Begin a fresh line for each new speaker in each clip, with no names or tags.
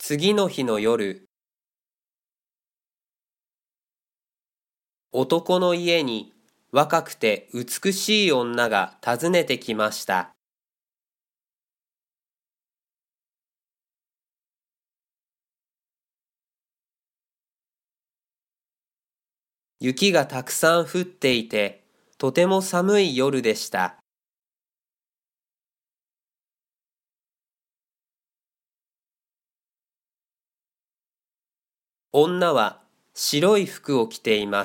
次の日の夜、男の家に若くて美しい女が訪ねてきました。雪がたくさん降っていて、とても寒い夜でした。女は白い服を着ています。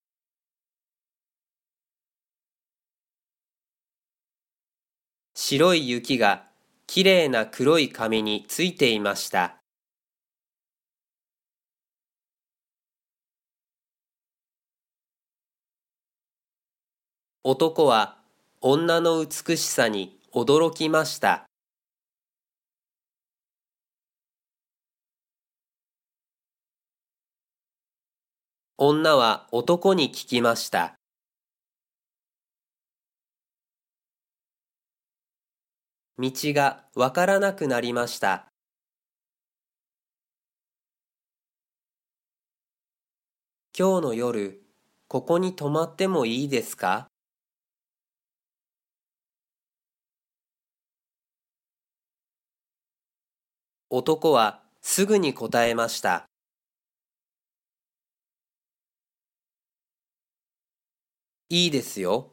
白い雪がきれいな黒い紙についていました。男は女の美しさに驚きました。女は男に聞きました。道がわからなくなりました。今日の夜、ここに泊まってもいいですか？男はすぐに答えました。いいですよ。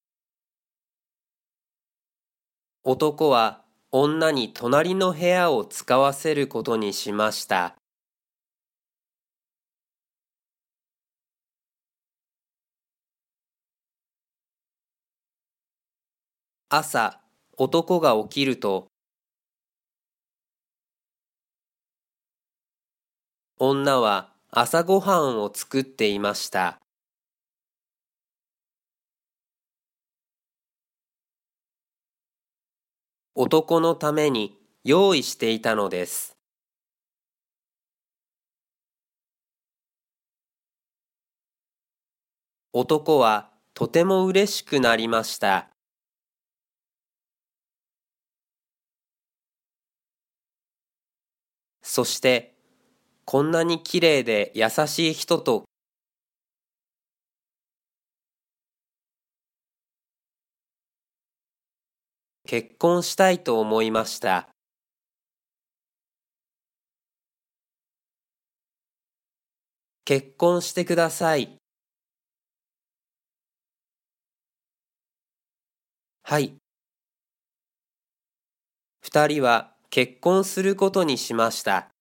男は女に隣の部屋を使わせることにしました。朝、男が起きると、女は朝ごはんを作っていました。男のために用意していたのです。男はとても嬉しくなりました。そして、こんなにきれいで優しい人と結婚したいと思いました。結婚してください。はい。二人は結婚することにしました。